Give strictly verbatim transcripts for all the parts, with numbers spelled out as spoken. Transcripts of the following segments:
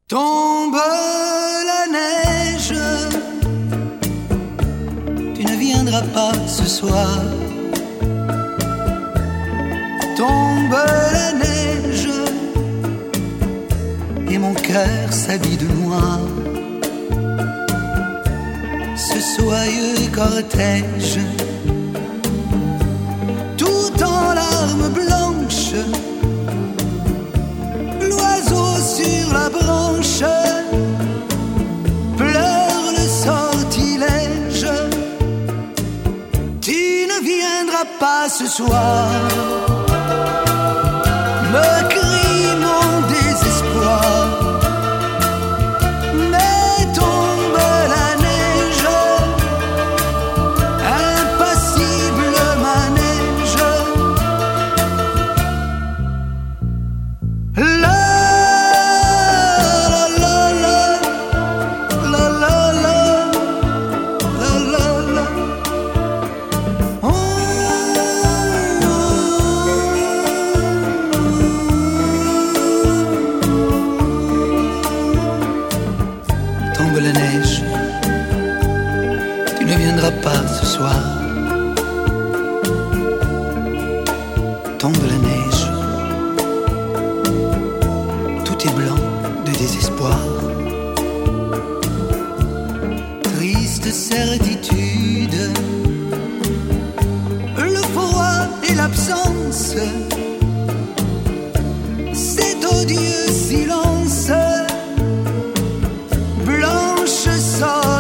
Tombe la neige, tu ne viendras pas ce soir. Tombe la neige, et mon cœur s'habille de noir. Ce soyeux cortège, tout en larmes blanches, l'oiseau sur la branche pleure le sortilège. Tu ne viendras pas ce soir, me crie mon désespoir. Mais tombe la neige, impassible manège. La la neige, tu ne viendras pas ce soir. Tombe la neige, tout est blanc de désespoir. Triste certitude, le froid et l'absence, cet odieux silence.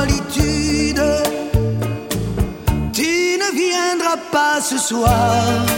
Solitude, tu ne viendras pas ce soir.